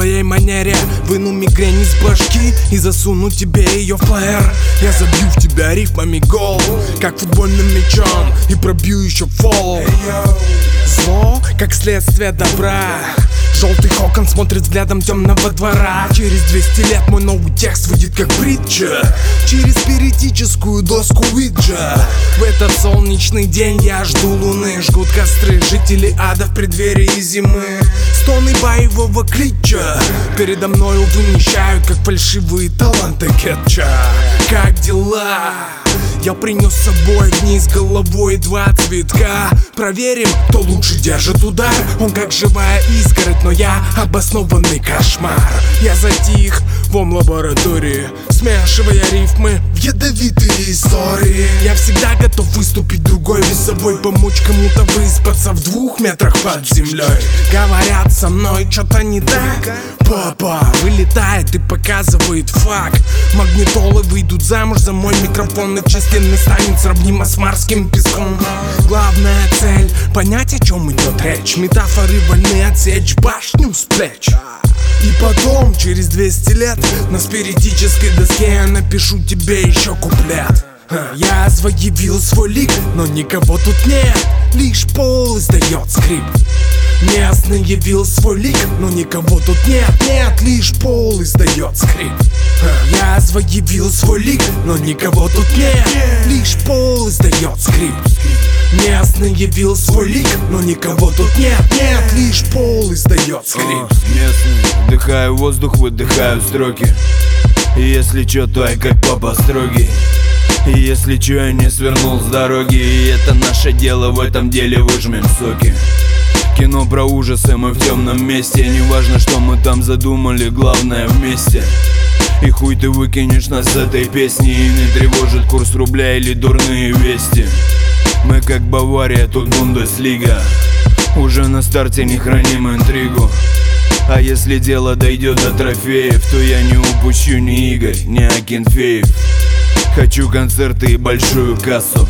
своей манере выну мигрень из башки и засуну тебе ее в плеер. Я забью в тебя рифмами гол, как футбольным мячом, и пробью еще фол. Зло, как следствие добра. Желтый кокон смотрит взглядом темного двора. Через 200 лет мой новый текст выйдет как притча через спиритическую доску Уиджа. В этот солнечный день я жду луны. Жгут костры жители ада в преддверии зимы. Стоны боевого клича передо мною вымещают, как фальшивые таланты кетча. Как дела? Я принес с собой вниз головой 2 цветка. Проверим, кто лучше держит удар. Он как живая изгородь, но я обоснованный кошмар. Я затих в лаборатории, смешивая рифмы в ядовитые истории. Я всегда готов выступить другой весовой, помочь кому-то выспаться в 2 метрах под землей. Говорят, со мной что-то не так. Папа вылетает и показывает факт. Магнитолы выйдут замуж за мой микрофон, и частенный станет сравнимо с марским песком. Главная цель — понять, о чем идет речь. Метафоры вольны отсечь башню с плеч. И потом, через 200 лет, на спиритической доске я напишу тебе еще куплет. Я заявил свой лик, но никого тут нет, лишь пол издает скрип. Местный явил свой лик, но никого тут нет, лишь пол издает скрип. Я заявил свой лик, но никого тут нет, лишь пол издает скрип. Местный явил свой лик, но никого тут нет, лишь пол издает скрип. Местный, вдыхаю воздух, выдыхаю строки. И если чё, то я как папа строгий. И если чё, я не свернул с дороги. И это наше дело, в этом деле выжмем соки. Кино про ужасы, мы в темном месте. Не важно, что мы там задумали, главное вместе. И хуй ты выкинешь нас с этой песни, и не тревожит курс рубля или дурные вести. Мы как Бавария, тут Бундеслига. Уже на старте не храним интригу. А если дело дойдет до трофеев, то я не упущу ни Игорь, ни Акинфеев. Хочу концерты и большую кассу,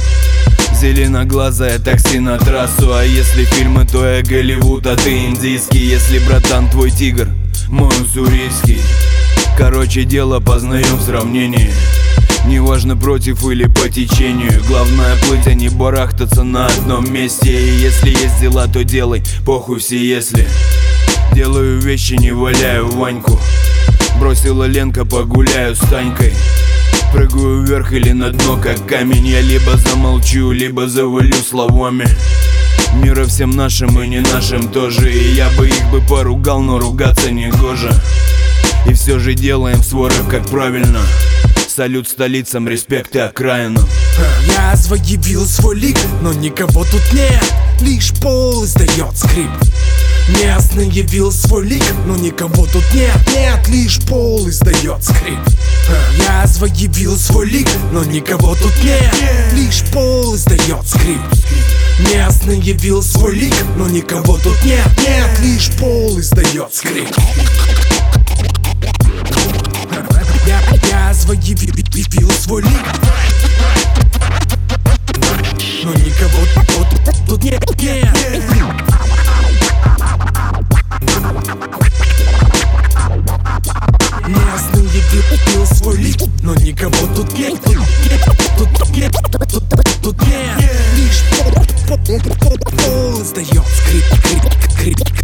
зеленоглазое такси на трассу. А если фильмы, то я Голливуд, а ты индийский. Если, братан, твой тигр, мой уссурийский. Короче, дело познаем в сравнении. Неважно, против или по течению. Главное плыть, а не барахтаться на одном месте. И если есть дела, то делай, похуй все если. Делаю вещи, не валяю Ваньку. Бросила Ленка, погуляю с Танькой. Прыгаю вверх или на дно, как камень. Я либо замолчу, либо завалю словами. Мира всем нашим и не нашим тоже. И я бы их бы поругал, но ругаться не гоже. И все же делаем свой рэп как правильно. Салют столицам, респект и окраинам. Я заявил свой лик, но никого тут нет, лишь пол издает скрип. Местный явил свой лик, но никого тут нет, лишь пол издает скрип. Я заявил свой лик, но никого тут нет, лишь пол издает скрип. Местный явил свой лик, но никого тут нет, лишь пол издает скрип. Я заявил свой лик, но никого тут нет. Местный явил свой лик, но никого тут нет. Тут нет. Лишь пол издает скрип.